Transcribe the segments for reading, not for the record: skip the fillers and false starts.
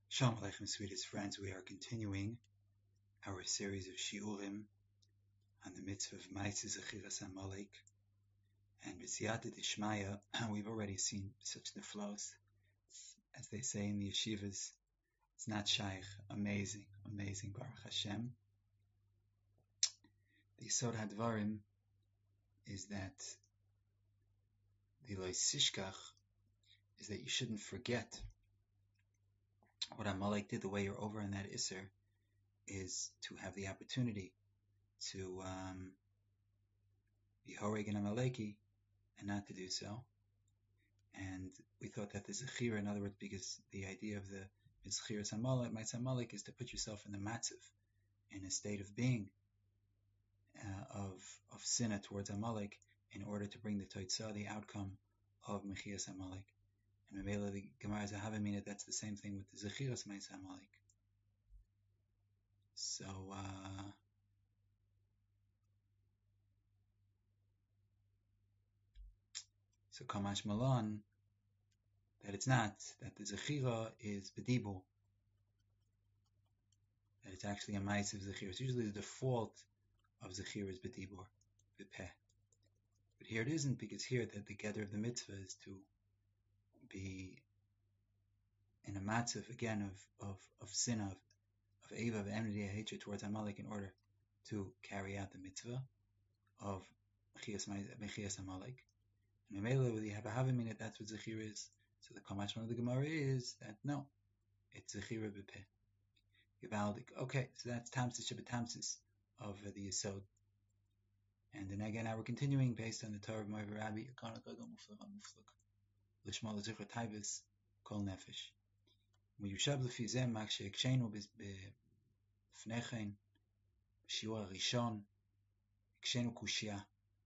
Shalom Aleichem, sweetest friends. We are continuing our series of shiurim on the mitzvah of Ma'aseh Zechiras Amalek. And b'siyata d'shmaya, we've already seen such neflos, as they say in the yeshivas. It's not shaykh. Amazing, amazing, Baruch Hashem. The Yisod HaDvarim is that the Lo Sishkach is that you shouldn't forget what Amalek did. The way you're over in that Isser is to have the opportunity to be Horeg and Amaleki and not to do so. And we thought that the Zechira, in other words, because the idea of the Zechiras Amalek, Ma'aseh Amalek, is to put yourself in the matziv, in a state of being, of sinna towards Amalek, in order to bring the Toitzah, the outcome of Mechias Amalek. And Mevela, the Gemara is a Havamina, that's the same thing with the Zechiras Ma'aseh Amalek. So Kamash Malan, that it's not, that the Zechira is B'dibur, that it's actually a Ma'aseh of Zechira. It's usually the default of Zechira is B'dibur, B'peh. But here it isn't, because here that the gather of the mitzvah is to be in a matzav again of sin, of eva, of enmity, of hatred towards Amalek, in order to carry out the mitzvah of Mechias Amalek. And Mamela, with the Havamina, that's what Zechira is. So the Kamashman of the Gemara is that no, it's Zechira B'peh. Givaldik. Okay, so that's Tamsis Shabbatamsis of the Yisod. And then again, now we're continuing based on the Torah of Moav Rabbi, Lishma L'Zichra Taibis, Kol Nefesh. Muyushab L'fi Zeh, Mak She'ekshenu B'fnechen, B'shiur HaRishon, Ekshenu Kushya.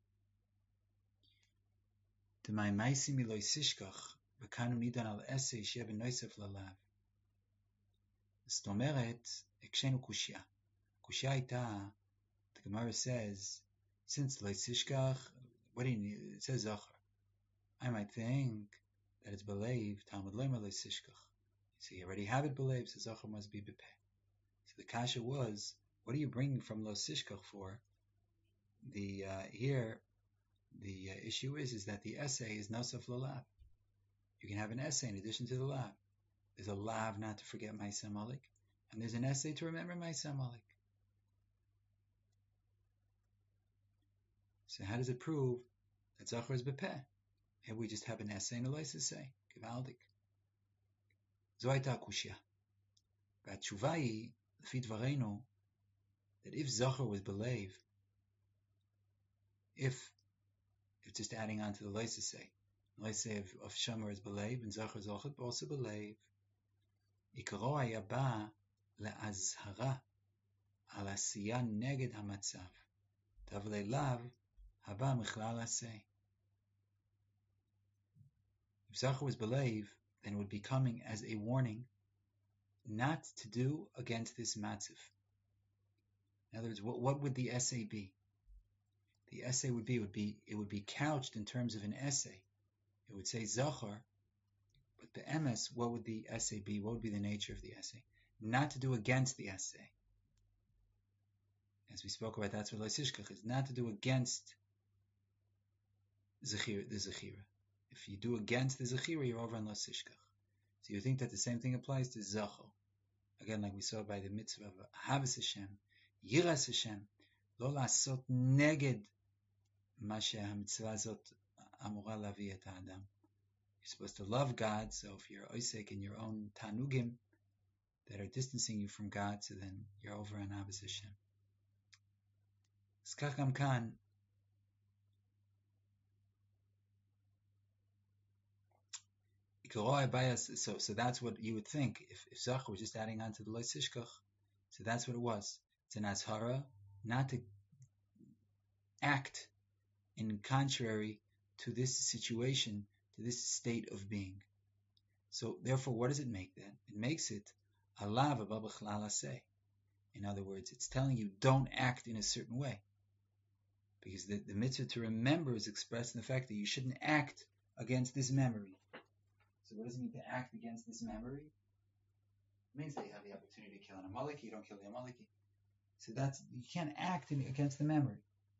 D'may Ma'asim Lo Yisishkach, V'kanu Nidan Al Esei Sheh B'noisef Lalav. זאת אומרת, Ekshenu Kushya. Kushya ita, the Gemara says, since Lo Yisishkach, what do you need? It says Zachar. I might think that it's believed, Talmud Lema Lo Yisishkach. So you already have it believed, so Zachar must be B'peh. So the kasha was, what are you bringing from Lo Yisishkach for? Here, the issue is that the essay is Nosaf Lalav. You can have an essay in addition to the lav. There's a lav not to forget Ma'aseh Amalek, and there's an essay to remember Ma'aseh Amalek. So how does it prove that Zachar is B'peh? Here we just have an essay and a license say, Givaldik. Zoita Kushya. But Shuvai, L'fi Dvareinu, that if Zachar was believed, if just adding on to the license say of Shomer is believed, and Zachar is also believed, Ikaro haya ba le'azhara al asiya neged hamatzav, davlei lav haba michlal aseh. If Zachar was believed, then it would be coming as a warning not to do against this matziv. In other words, what would the essay be? The essay would be couched in terms of an essay. It would say Zachar, but the emes, what would the essay be? What would be the nature of the essay? Not to do against the essay. As we spoke about, that's what Lo Yisishkach is, not to do against the Zechira. If you do against the Zechira, you're over on Lo Yisishkach. So you think that the same thing applies to Zachar. Again, like we saw by the mitzvah of Havas Hashem, Yiras Hashem, Lo Lasot Neged Ma She'hamitzvah Zot Amora Lavi Et Ha'adam. You're supposed to love God, so if you're oisek in your own tanugim that are distancing you from God, so then you're over on Havas Hashem. Skacham Khan. So that's what you would think if Zachar was just adding on to the Lo Yisishkach. So that's what it was. It's an azhara not to act in contrary to this situation, to this state of being. So therefore, what does it make then? It makes it alav haba bichlal aseh. In other words, it's telling you don't act in a certain way. Because the mitzvah to remember is expressed in the fact that you shouldn't act against this memory. So what does it mean to act against this memory? It means that you have the opportunity to kill an Amaleki, you don't kill the Amaleki. So that's, you can't act against the memory.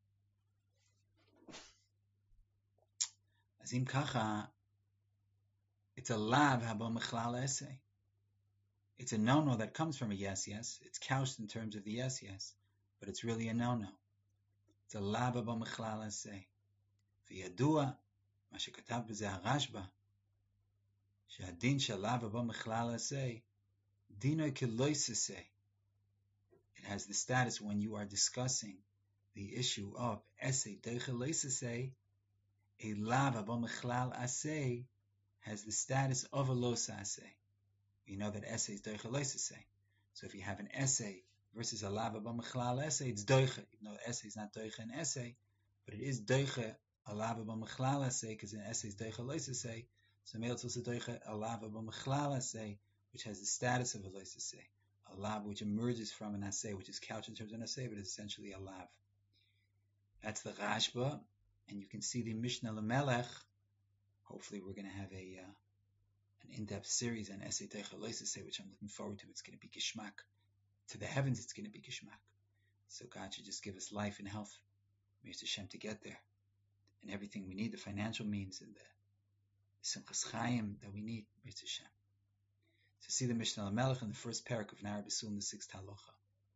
Azim kacha, it's a lav haba mechlal esay. It's a no-no that comes from a yes, yes. It's couched in terms of the yes, yes. But it's really a no-no. It's a lav haba mechlal esay. V'yadua, ma shekatav b'zeh harashba, she'adin shalav haba mechlal esay, dino kelois esay. It has the status when you are discussing the issue of esay deichelois esay, a lav haba mechlal esay has the status of a los esay. We know that essay is doicha lois essay. So if you have an essay versus a lav haba mechlal essay, it's doicha. Even though essay is not doicha an essay, but it is doicha a lav haba mechlal essay because an essay is doicha lois essay. So maybe it's also doicha a lav haba mechlal essay, which has the status of a lois essay, a lav which emerges from an essay, which is couched in terms of an essay, but is essentially a lav. That's the Rashba, and you can see the Mishnah Lamelech. Hopefully, we're going to have an in-depth series on Essay Teicha Lois Essay, which I'm looking forward to. It's going to be Gishmak. To the heavens, it's going to be Gishmak. So God should just give us life and health, Mir Hashem, to get there. And everything we need, the financial means and the Simchas Chaim that we need, Mir Hashem. To see the Mishnah Lamelech in the first parak of Nar B'Sul in the 6th halacha.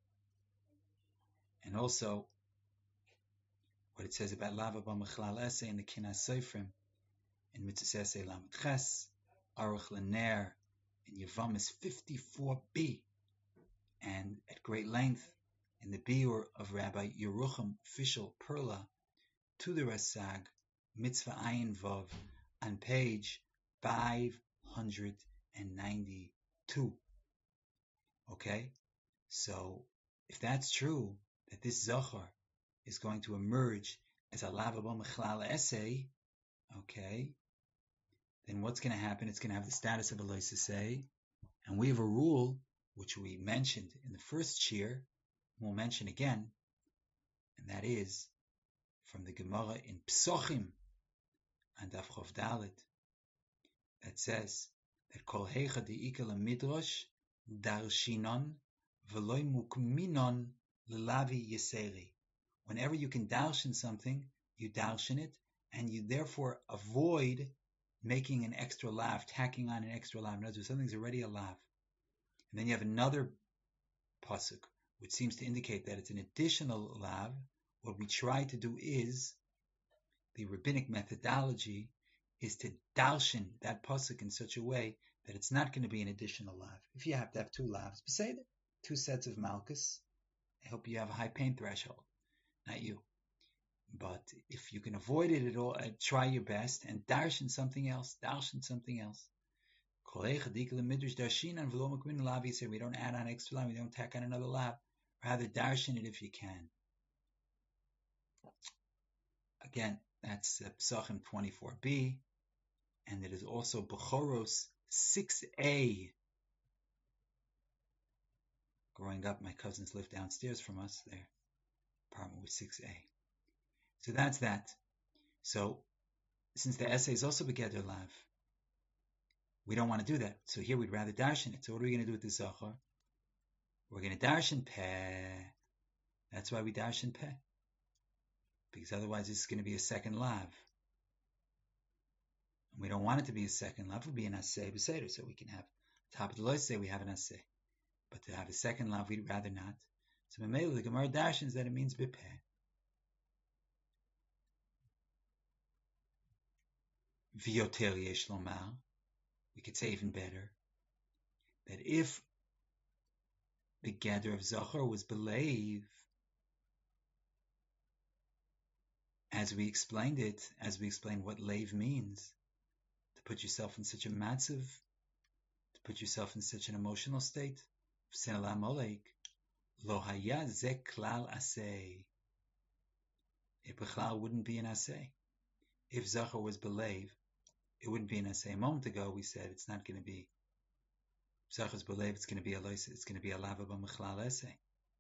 And also, what it says about Lav haba mechlal esay in the Kinas Seifrim, in Mitzvah Esay Lamed Ches, Aruch L'Ner, in Yevamos 54b, and at great length in the Biur of Rabbi Yerucham Fishel Perla to the Rasag, Mitzvah Ayin Vav, on page 592. Okay? So, if that's true, that this Zachar is going to emerge as a Lav haba mechlal essay, okay, then what's going to happen? It's going to have the status of a lois essay, and we have a rule which we mentioned in the first shir, we'll mention again, and that is from the Gemara in Psochim and Daf Chof Dalet, that says that Kol Heicha De'ika Midrash Darshinon V'loi Mukminon L'Lavi Yiseri. Whenever you can darshan something, you darshan it, and you therefore avoid making an extra lav, tacking on an extra lav. In other words, something's already a lav. And then you have another pasuk, which seems to indicate that it's an additional lav. What we try to do is, the rabbinic methodology is to darshan that pasuk in such a way that it's not going to be an additional lav. If you have to have two lavs, beseder, two sets of malchus, I hope you have a high pain threshold, not you. But if you can avoid it at all, try your best and darshan something else. We don't add on extra lav, we don't tack on another lav. Rather darshan it if you can. Again, that's Psachim 24b, and it is also Bechoros 6a. Growing up, my cousins lived downstairs from us. Their apartment was 6a. So that's that. So, since the essay is also Begeder Lav, we don't want to do that. So here we'd rather darshan it. So what are we going to do with the Zachar? We're going to darshan Peh. That's why we darshan Peh. Because otherwise it's going to be a second lav. And we don't want it to be a second lav. It would be an aseh beseder. So we can have, top of the list say we have an aseh. But to have a second lav, we'd rather not. So Mamela, the Gemara darshans that it means bepeh. V'yoter yesh lomar, we could say even better, that if the gather of Zachar was believe, as we explained what leiv means, to put yourself in such a matziv, to put yourself in such an emotional state, v'selam olek, lo haya ze klal aseh, it bechlal wouldn't be an aseh. If Zachar was believe, it wouldn't be an essay. A moment ago we said it's not going to be Zachar's believe, it's going to be a lois, it's going to be a lav haba mechlal essay.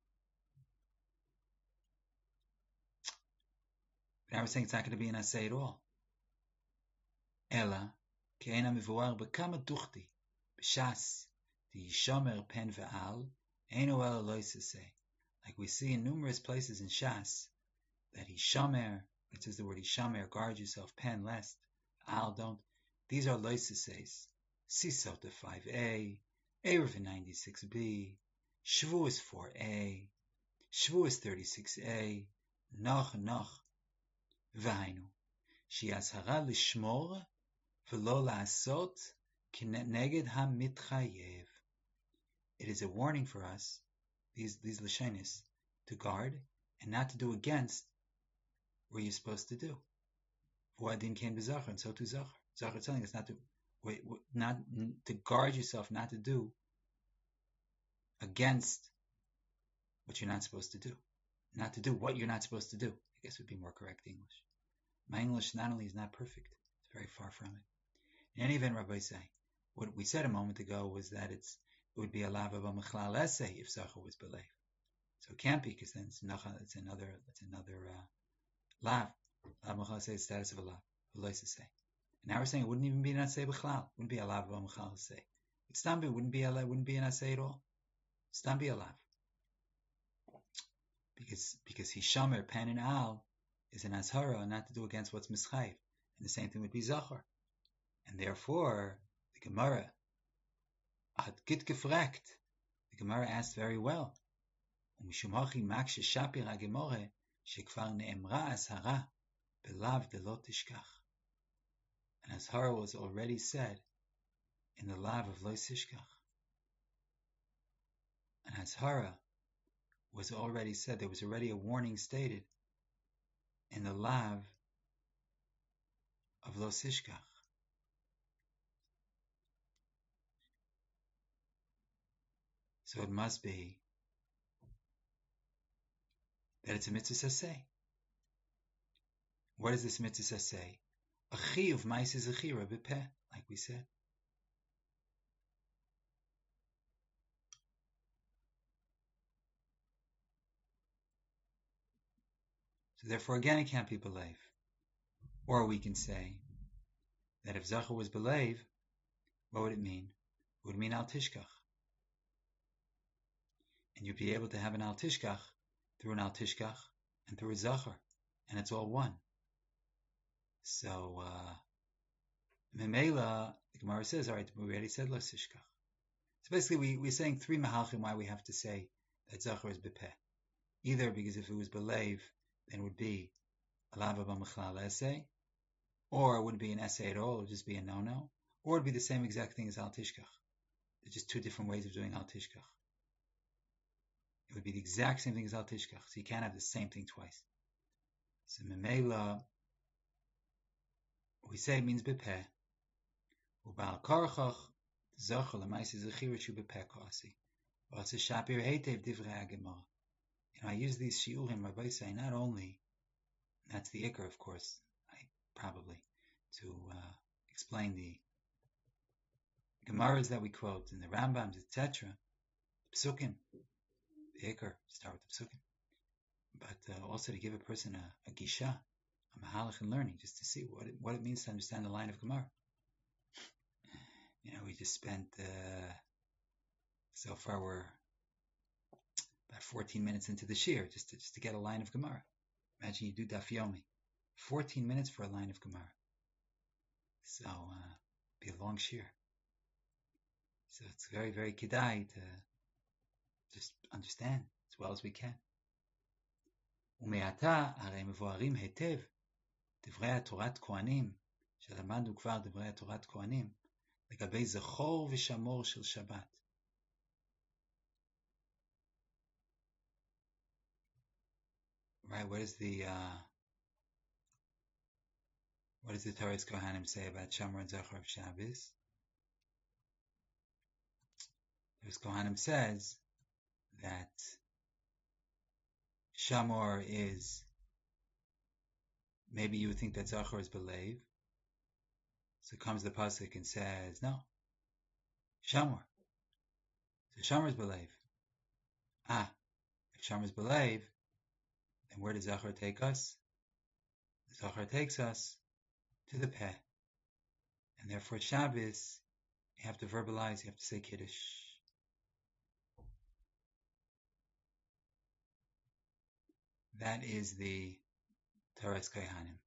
But now we're saying it's not going to be an essay at all. Ella ke'ena mivuar bekama duchti b'shas the Yishamer pen ve'al, eino ela loisase. Like we see in numerous places in Shas, that Yishamer, it says the word Yishamer, guard yourself, pen, lest, al, don't. These are loisases. Sisota 5a, Erev 96b, Shavuos 4a, Shavuos 36a, Noch, V'hainu. She'azhara lishmor v'lo la'asot k'neged ha'mitchayev. It is a warning for us, these lashonos, to guard and not to do against what you're supposed to do. V'adin ken b'zachar, and so to zachar. Zachar telling us not to guard yourself, not to do against what you're not supposed to do. Not to do what you're not supposed to do, I guess would be more correct English. My English not only is not perfect, it's very far from it. In any event, Rabbi say, what we said a moment ago was that it would be a lava b'mechlal essay if Zachar was belev. So it can't be, because then it's another lav. Lav mechlal essay is the status of a lav, say. And now we're saying it wouldn't even be an assay b'chlal, wouldn't be a lav b'mechlal essay. It's stambi, wouldn't be an assay at all. Stambi a lav. Because Hishamer, pen and al, is an azhara, not to do against what's mischayiv. And the same thing would be zachar. And therefore, the Gemara had git gefragt. The Gemara asked very well. Umishumachi makshe shapir hagemore shekvar neemra azhara belav delot tishkach. And azhara was already said in the lav of lo tishkach. And azhara was already said, there was already a warning stated in the lav of lo tishkach. So it must be that it's a mitzvah saseh. What is this mitzvah saseh? A chiyuv ma'aseh zechira b'peh, like we said. So therefore, again, it can't be belev. Or we can say that if Zachar was belev, what would it mean? It would mean al tishkach. And you'd be able to have an al tishkach through an al tishkach and through a Zachar. And it's all one. So, Memela, the Gemara says, all right, we already said lo tishkach. So basically, we're saying three mahalchim why we have to say that Zachar is bepeh. Either because if it was belev, then it would be a lava b'mechlal essay, or it wouldn't be an essay at all, it would just be a no-no, or it would be the same exact thing as al tishkach. There's just two different ways of doing al tishkach. It would be the exact same thing as al tishkach, so you can't have the same thing twice. So memela, we say it means bepeh. Ubal karchach zachar l'maaseh zechira shu bepeh kasi. V'aseh shapir heitev divrei hagemara. I use these shiurim, Rabbi say, not only, that's the ikar, of course, probably, to explain the Gemaras that we quote, and the Rambams, etc., Psukim, the ikar, start with the Psukim, but also to give a person a gisha, a mahalach in learning, just to see what it means to understand the line of Gemara. We just spent, so far we're about 14 minutes into the shir, just to get a line of Gemara. Imagine you do daf yomi. 14 minutes for a line of Gemara. So, be a long shir. So it's very, very kedai to just understand as well as we can. ומעתה הרי מבוארים היטב דברי התורת כהנים, שלמדנו כבר דברי התורת כהנים, לגבי זכור ושמור של שבת. Right, what does the Torah's Kohanim say about Shamor and Zachar of Shabbos? The Torah's Kohanim says that Shamor is, maybe you would think that Zachar is belev. So comes the pasuk and says, no, Shamor. So Shamor is belev. If Shamor is belev, then where does Zachar take us? Zachar takes us to the peh. And therefore Shabbos, you have to verbalize, you have to say Kiddush. That is the Toras Kohanim.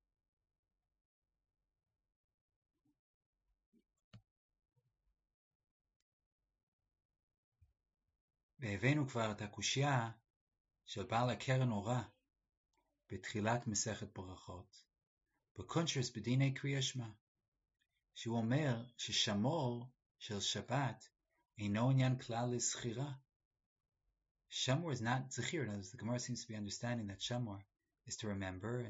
והבאנו כבר את הקושיה של בעל הקרן אורה בתחילת מסכת ברכות, בקונטרס בדיני קריאה שמע, שהוא אומר ששמור של שבת אינו עניין כלל לזכירה. Shamor is not zechir. In other words, the Gemara seems to be understanding that shamor is to remember,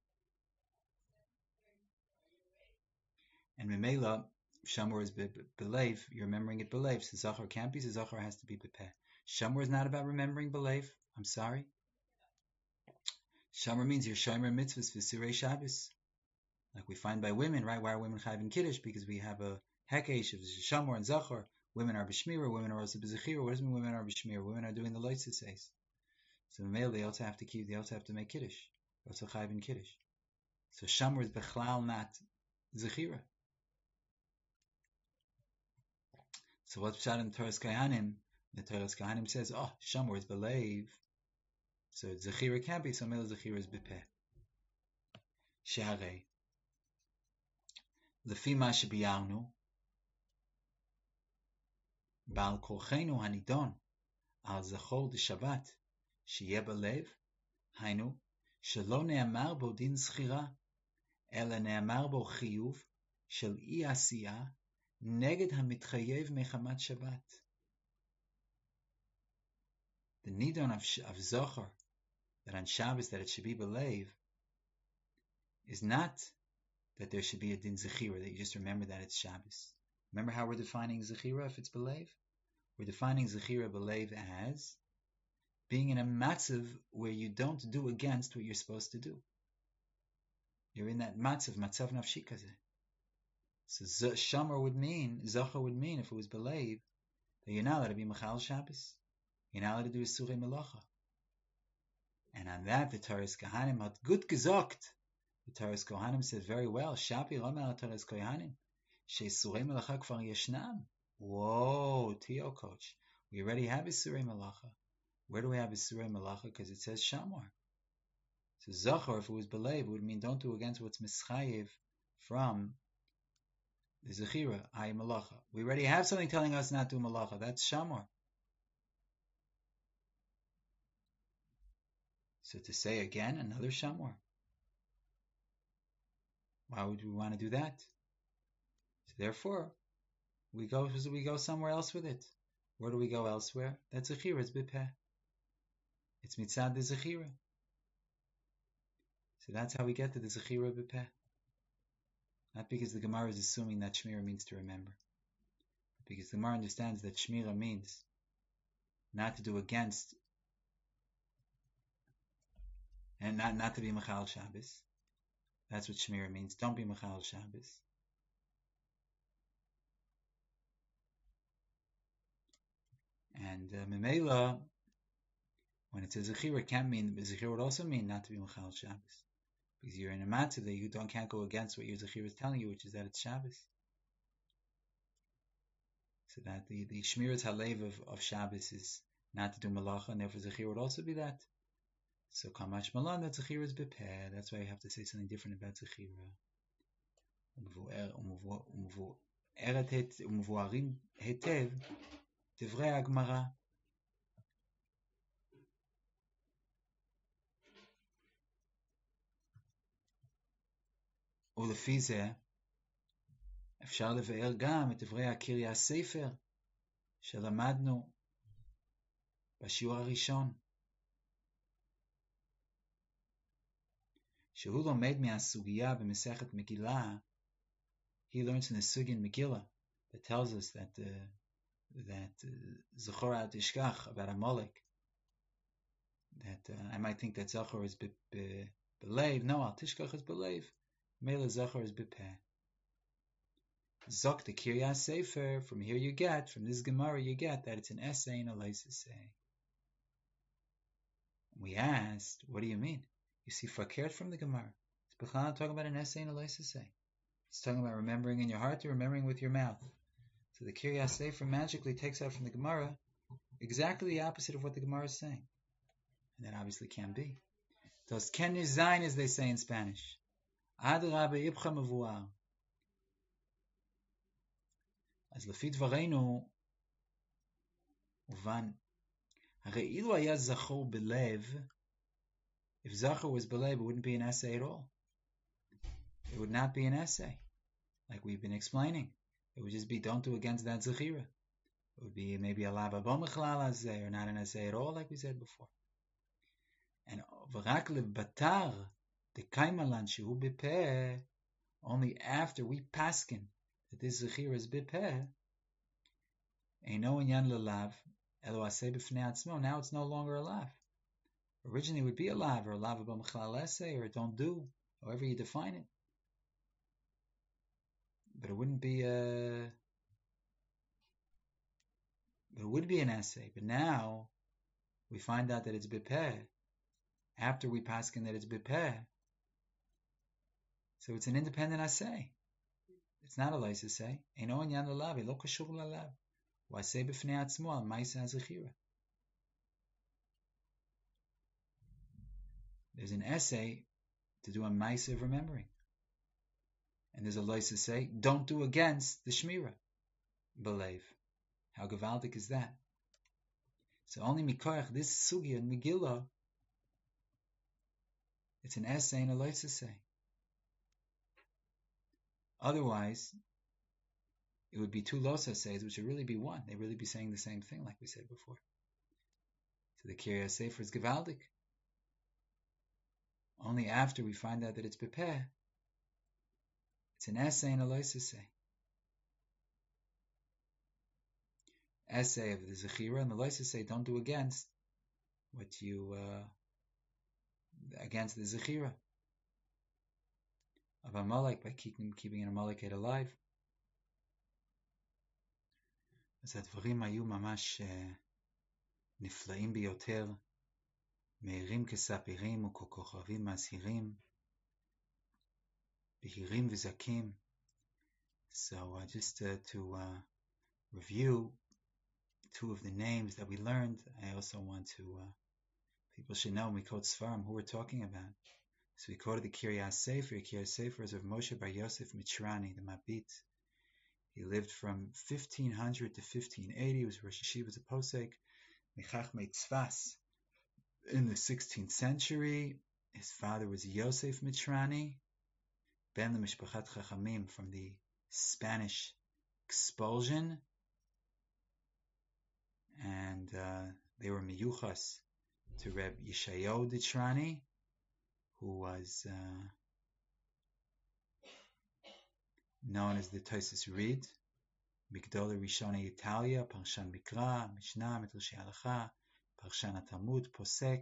and memela, shamor is belev. You're remembering it belev. So zachar can't be. So zachar has to be bepeh. Shamor is not about remembering belev. I'm sorry. Shamor means you're shomer mitzvahs v'surei Shabbos, like we find by women, right? Why are women chayv in kiddush? Because we have a hekesh of shamor and zachar. Women are b'shmira, women are also b'zechira. What does it mean women are b'shmira? Women are doing the loitza says. So male, they also have to make kiddush. They also chayv in kiddush. So shamor is bechlal not zechira. So what's pshat in the Toras Kohanim? The Toras Kohanim says, oh, shamor is belev. So zechira can't be, so male zechira is bepeh. Sheharei. Lefi ma shebiyarnu. בעל כורחנו הנידון על זכור דשבת שיהיה בלב, היינו שלא נאמר בו דין זכירה, אלא נאמר בו חיוב של אי עשייה נגד המתחייב מחמת שבת. The nidon of zohar, that on Shabbos that it should be belev, is not that there should be a din zechira, that you just remember that it's Shabbos. Remember how we're defining zechira if it's belev? We're defining zechira belev as being in a matzav where you don't do against what you're supposed to do. You're in that matzav nafshi kazeh. So shamar would mean, zachar would mean, if it was belev, that you're not allowed to be machal Shabbos. You're not allowed to do a surei melacha. And on that, the Toras Kohanim had good gesagt. The Toras Kohanim said very well, Shapi Romer Toras Kohanim. Surei Melacha Kfar Yeshnam. Whoa, Tio coach. We already have a Surei Melacha. Where do we have a Surei Melacha? Because it says Shamor. So Zachor, if it was belev, would mean don't do against what's mischayev from the Zechira, Hay Melacha. We already have something telling us not to do Melacha. That's Shamor. So to say again, another Shamor. Why would we want to do that? So therefore, we go somewhere else with it. Where do we go elsewhere? That's Zechira, it's Bipeh. It's Mitzad the Zechira. So that's how we get to the Zechira Bipeh. Not because the Gemara is assuming that Shmira means to remember. But because the Gemara understands that Shmira means not to do against, and not to be Machal Shabbos. That's what Shmira means. Don't be Machal Shabbos. And Memela, when it says Zechira, it can't mean, Zechira would also mean not to be Machal Shabbos. Because you're in a matzah that you can't go against what your Zechira is telling you, which is that it's Shabbos. So that the Shmiras Halev of Shabbos is not to do Malacha, and therefore Zechira would also be that. So Kamash Malan, that Zechira is Bepeh. That's why you have to say something different about Zechira. Umuvuarim hetev divrei Agmara. ולפי זה אפשר לבאר גם את דברי הקריא הספר שלמדנו בשיעור הראשון, שהוא לומד מהסוגיה במסכת מגילה. He learns in the Sugya in Megillah that tells us that Zachor al Tishkach about Amalek, that I might think that Zachor is belev. No, al Tishkach is belev. Mela Zachor is bepeh. Zok the Kiryas Sefer. From here you get, from this Gemara you get that it's an essay and a leisesay. We asked, what do you mean? You see, fakert from the Gemara. It's Bechlan talking about an essay and a leisesay. It's talking about remembering in your heart or remembering with your mouth. So the Kiryas Sefer magically takes out from the Gemara exactly the opposite of what the Gemara is saying. And that obviously can't be. Das kann nicht sein, as they say in Spanish. Adrabe ibcha mevuar. אז לפי דברינו, מובן, הרי אילו היה זכור בלב, if Zachor was belev, it wouldn't be an essay at all. It would not be an essay, like we've been explaining. It would just be don't do against that Zechira. It would be maybe a lava bomichlal or not an essay at all, like we said before. And v'rak levatar the kaimalan shehu bepeh, only after we paskin that this Zechira is bepeh, eino inyan lelav elo aseh b'fnei atzmo. Now it's no longer a lav. Originally it would be a lav or a lava bomichlal essay or don't do, however you define it. But it wouldn't be a. But it would be an essay. But now we find out that it's bipeh. After we paskin that it's bipeh, so it's an independent essay. It's not a leis essay. Eino inyan lelav, lo kashur lelav. Why say b'fnei atzmo al ma'isa zechira? There's an essay to do a ma'isa of remembering, and there's a leis essay. Don't do against the shmira. Believe. How gavaldik is that? So only mikoach this sugya in Megillah, it's an essay and a leis essay. Otherwise, it would be two los essays, which would really be one. They'd really be saying the same thing, like we said before. So the Kiryas Sefer is gavaldik. Only after we find out that it's bepeh, it's an essay and a leis essay. Essay of the Zechira and the leis essay don't do against what you against the Zechira of Amalek by keeping an Amalekite alive. אז הדברים היו ממש נפלאים ביותר, מהירים כספירים וככוכבים מזהירים, בהירים וזכים. So just to review two of the names that we learned, I also want to, people should know, we quote Sfarim, who we're talking about. So we quoted the Kiryas Sefer. Kiryas Sefer is of Moshe Bar Yosef Mitzrani, the Mabit. He lived from 1500 to 1580. He was Rosh Yeshiva's Posek, Mechachmei Tzfas. In the 16th century, his father was Yosef Mitzrani, Ben Mishpachat Chachamim, from the Spanish expulsion, and they were miyuchas to Reb Yeshayahu Mitzrani, who was known as the Tosfos Rid, Migdolei Rishonei Italia, Parshan Mikra, Mishnah, Midrashei Halacha, Parshan Talmud, Posek.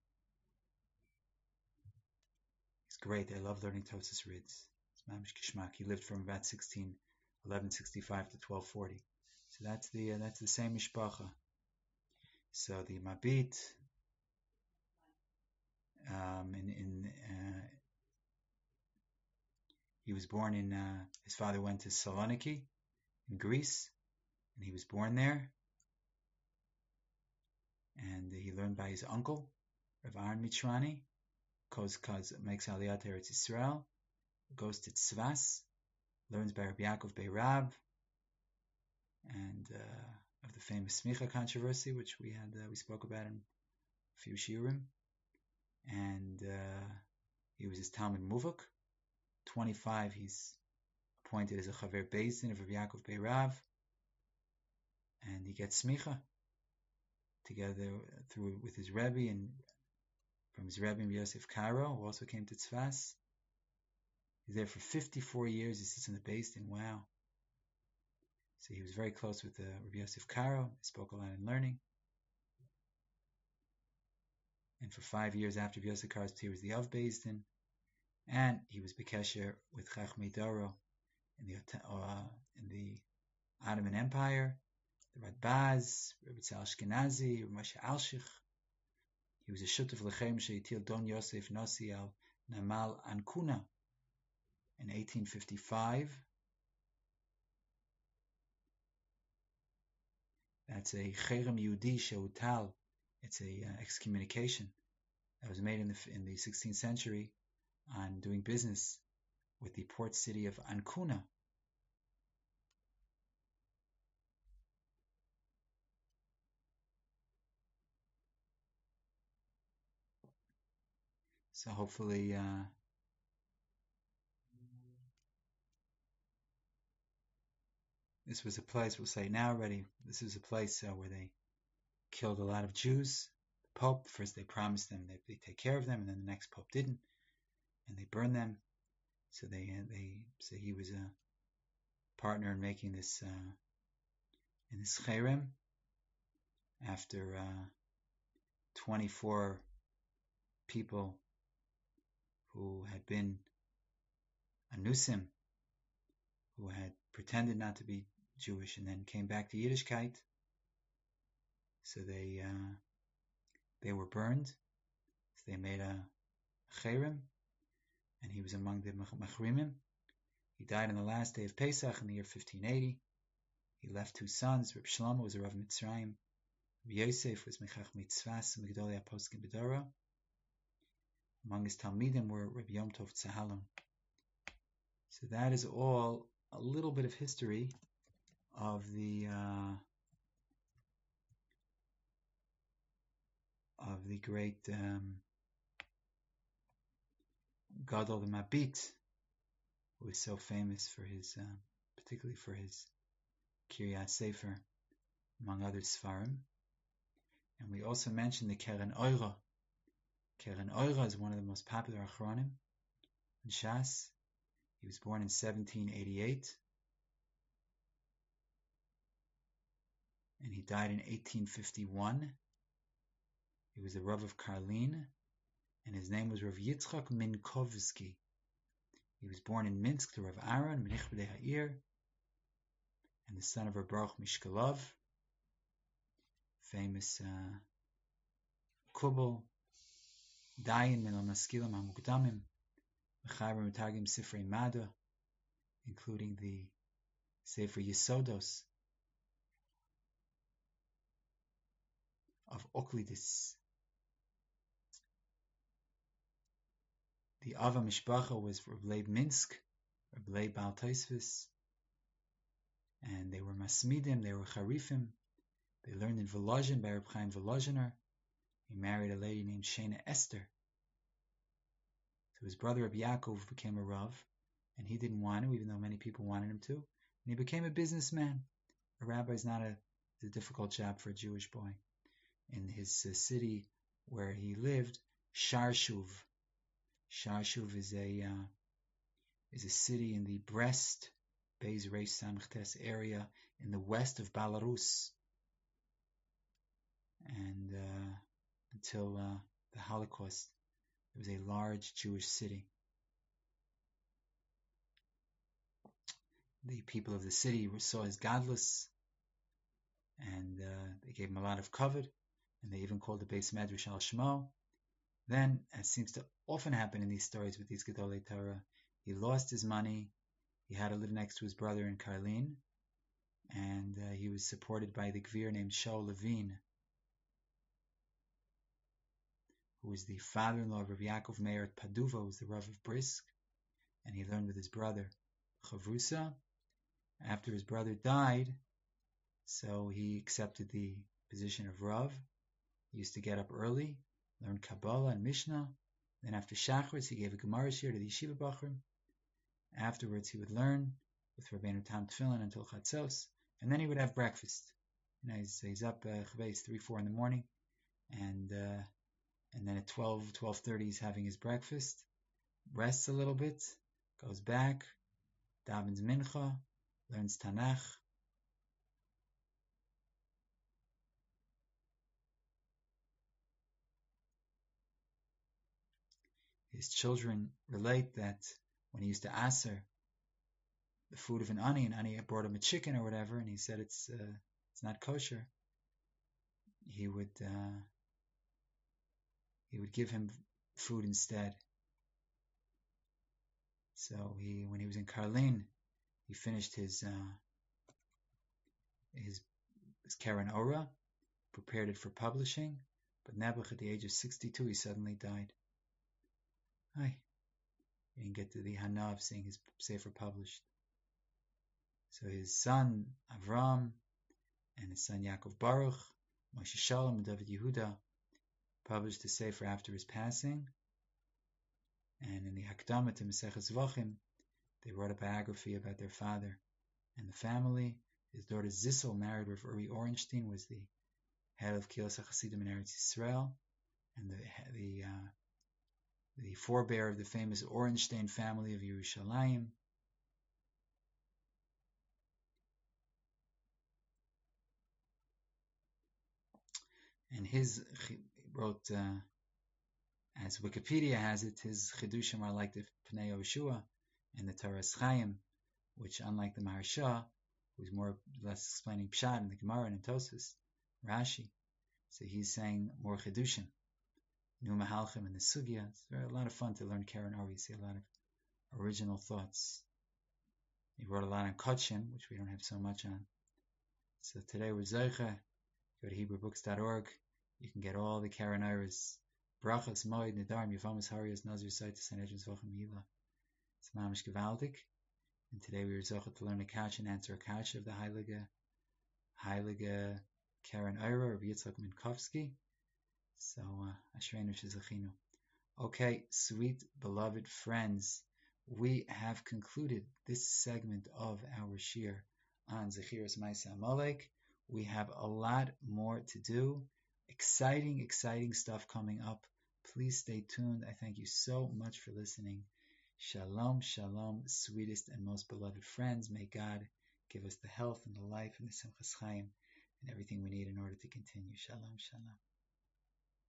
It's great. I love learning Tosfos Rid. It's mamish kishmak. He lived from about 1165 to 1240. So that's the same mishpacha. So the Mabit, he was born in, his father went to Saloniki in Greece, and he was born there. And he learned by his uncle, Rav Aaron Mitzrani, makes Aliyat to Eretz Yisrael, goes to Tzfas, learns by Rabbi Yaakov Beirav, and of the famous Smicha controversy, which we spoke about in a few shiurim. And he was his Talmud Muvak. 25, he's appointed as a Chaver Beis Din of Rabbi Yaakov Beirav, and he gets Smicha together with his Rebbe, and from his Rebbe Yosef Karo, who also came to Tzfas. He's there for 54 years. He sits in the Beis Din. Wow. So he was very close with Rabbi Yosef Karo. They spoke a lot in learning. And for 5 years after Rabbi Yosef Karo's he was the Av Beis Din. And he was Bekesher with Chachmei Doro in the Ottoman Empire, the Radbaz, Rabbi Tzal Ashkenazi, Rabbi Moshe Alshich. He was a Shutuf Lechem Sheitil Don Yosef Nossi al Namal Ankuna in 1855. That's a Cherem Yehudi Sheutal. It's a excommunication that was made in the 16th century on doing business with the port city of Ancona. So hopefully this was a place, we'll say now already, this was a place where they killed a lot of Jews. The Pope, first they promised them that they'd take care of them, and then the next Pope didn't, and they burned them. So so he was a partner in making this in this cherem after 24 people who had been Anusim, who had pretended not to be Jewish and then came back to Yiddishkeit. So they were burned. So they made a cherem, and he was among the machrimim. He died on the last day of Pesach in the year 1580. He left two sons. Reb Shlomo was a Rav Mitzrayim. Reb Yosef was Mechach Mitzvas and Megdolei HaPoskim B'Dora. Among his Talmidim were Reb Yom Tov Tzahalom. So that is all a little bit of history of the great Gadol the Mabit, who is so famous for his, particularly for his Kiryat Sefer, among other Sfarim. And we also mentioned the Keren Oira. Keren Oira is one of the most popular Achronim in Shas. He was born in 1788, and he died in 1851. He was the Rav of Karlin, and his name was Rav Yitzchak Minkovsky. He was born in Minsk to Rav Aaron Menichbedei Ha'ir, and the son of Rav Baruch Mishkalov, famous Kubal, Dayan Min al-Maskilim HaMukdamim, V'chayra Mitagim Sifrei Mada, including the Sefer Yesodos of Oklidis. The Ava Mishpacha was Reb Leib Minsk, Reb Leib Baal Tosfos, and they were Masmidim, they were Charifim. They learned in Volozhin by Reb Chaim Volozhiner. He married a lady named Shena Esther. So his brother Reb Yaakov became a Rav, and he didn't want to, even though many people wanted him to. And he became a businessman. A rabbi is not a difficult job for a Jewish boy. In his city where he lived, Sharshuv. Sharshuv is a city in the Brest, Beis Reish Samchtes area in the west of Belarus. And until the Holocaust, it was a large Jewish city. The people of the city saw his gadlus, and they gave him a lot of kavod, and they even called the Beis Medrash Al Shmo. Then, as seems to often happen in these stories with these Gedolei Torah, he lost his money. He had to live next to his brother in Karlin, and he was supported by the Gvir named Shaul Levine, who was the father-in-law of Rav Yaakov Meir at Paduva, who was the Rav of Brisk, and he learned with his brother Chavrusa. After his brother died, so he accepted the position of Rav. He used to get up early, learn Kabbalah and Mishnah. Then after Shacharis, he gave a Gemara shir to the Yeshiva Bachrim. Afterwards, he would learn with Rabbeinu Tam Tefillin until Chatzos, and then he would have breakfast. He's up 3-4 in the morning, and then at 12:30 he's having his breakfast, rests a little bit, goes back, davens mincha, learns Tanakh. His children relate that when he used to aser the food of an ani, and ani brought him a chicken or whatever, and he said it's not kosher, he would give him food instead. So when he was in Karlin, he finished his Keren Ora, prepared it for publishing, But Nebuch, at the age of 62, he suddenly died. He didn't get to the hana of seeing his sefer published. So his son Avram and his son Yaakov Baruch, Moshe Shalom, and David Yehuda published the sefer after his passing. And in the Hakdama to Maseches Zvachim, they wrote a biography about their father and the family. His daughter Zissel married Rav Uri Orenstein, was the head of Kehillas HaChasidim in Eretz Yisrael, and the forebear of the famous Orenstein family of Yerushalayim. And he wrote, as Wikipedia has it, his Chidushim are like the Pnei Yoshua and the Toras Chaim, which, unlike the Maharsha, who's more or less explaining Pshat in the Gemara and in Tosfos, Rashi, so he's saying more Chidushim, New Mahalchim and the Sugya. It's a lot of fun to learn Karen Ari. You see a lot of original thoughts. He wrote a lot on Kotchim, which we don't have so much on. So today we're Zeicha. Go to HebrewBooks.org. You can get all the Karen Ari's Brachas, Moed, Nidarim, Yevamas, Harias, Nazir, Saitis, and Ejens, Vachim, Hila. It's Mamish Gevaldik. And today we were Zeicha to learn a Kash and answer a Kash of the Heilige Karen Ira of Yitzchak Minkowski. So, Ashreinu Shezachinu. Okay, sweet, beloved friends, we have concluded this segment of our shir on Zechiras Ma'aseh Amalek. We have a lot more to do. Exciting, exciting stuff coming up. Please stay tuned. I thank you so much for listening. Shalom, shalom, sweetest and most beloved friends. May God give us the health and the life and the Simchas Chaim and everything we need in order to continue. Shalom, shalom.